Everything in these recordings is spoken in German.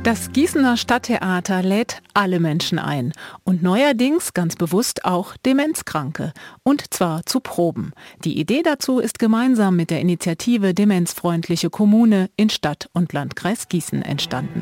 Das Gießener Stadttheater lädt alle Menschen ein und neuerdings ganz bewusst auch Demenzkranke, und zwar zu Proben. Die Idee dazu ist gemeinsam mit der Initiative Demenzfreundliche Kommune in Stadt und Landkreis Gießen entstanden.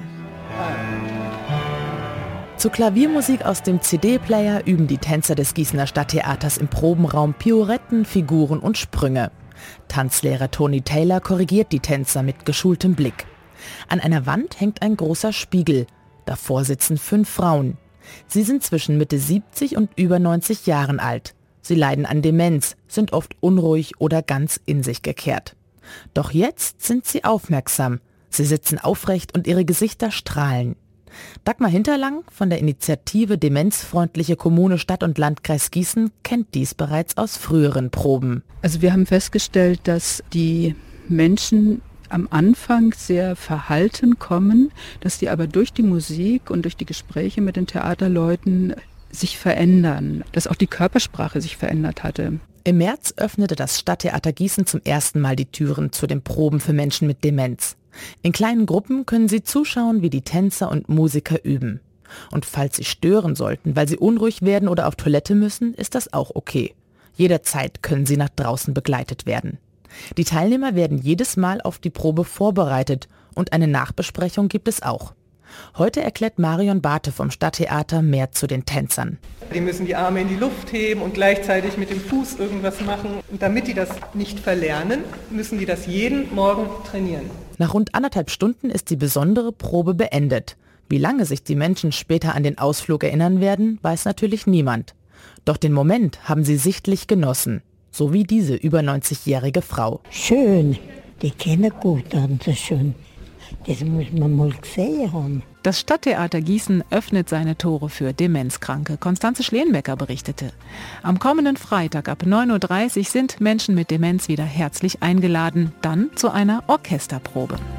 Zur Klaviermusik aus dem CD-Player üben die Tänzer des Gießener Stadttheaters im Probenraum Pirouetten, Figuren und Sprünge. Tanzlehrer Tony Taylor korrigiert die Tänzer mit geschultem Blick. An einer Wand hängt ein großer Spiegel. Davor sitzen 5 Frauen. Sie sind zwischen Mitte 70 und über 90 Jahren alt. Sie leiden an Demenz, sind oft unruhig oder ganz in sich gekehrt. Doch jetzt sind sie aufmerksam. Sie sitzen aufrecht und ihre Gesichter strahlen. Dagmar Hinterlang von der Initiative Demenzfreundliche Kommune Stadt und Landkreis Gießen kennt dies bereits aus früheren Proben. Also wir haben festgestellt, dass die Menschen am Anfang sehr verhalten kommen, dass die aber durch die Musik und durch die Gespräche mit den Theaterleuten sich verändern, dass auch die Körpersprache sich verändert hatte. Im März öffnete das Stadttheater Gießen zum ersten Mal die Türen zu den Proben für Menschen mit Demenz. In kleinen Gruppen können sie zuschauen, wie die Tänzer und Musiker üben. Und falls sie stören sollten, weil sie unruhig werden oder auf Toilette müssen, ist das auch okay. Jederzeit können sie nach draußen begleitet werden. Die Teilnehmer werden jedes Mal auf die Probe vorbereitet und eine Nachbesprechung gibt es auch. Heute erklärt Marion Barthe vom Stadttheater mehr zu den Tänzern. Die müssen die Arme in die Luft heben und gleichzeitig mit dem Fuß irgendwas machen. Und damit die das nicht verlernen, müssen die das jeden Morgen trainieren. Nach rund 1,5 Stunden ist die besondere Probe beendet. Wie lange sich die Menschen später an den Ausflug erinnern werden, weiß natürlich niemand. Doch den Moment haben sie sichtlich genossen. So wie diese über 90-jährige Frau. Schön, die kennen gut und so schön. Das muss man mal gesehen haben. Das Stadttheater Gießen öffnet seine Tore für Demenzkranke. Konstanze Schleenbecker berichtete. Am kommenden Freitag ab 9:30 Uhr sind Menschen mit Demenz wieder herzlich eingeladen, dann zu einer Orchesterprobe.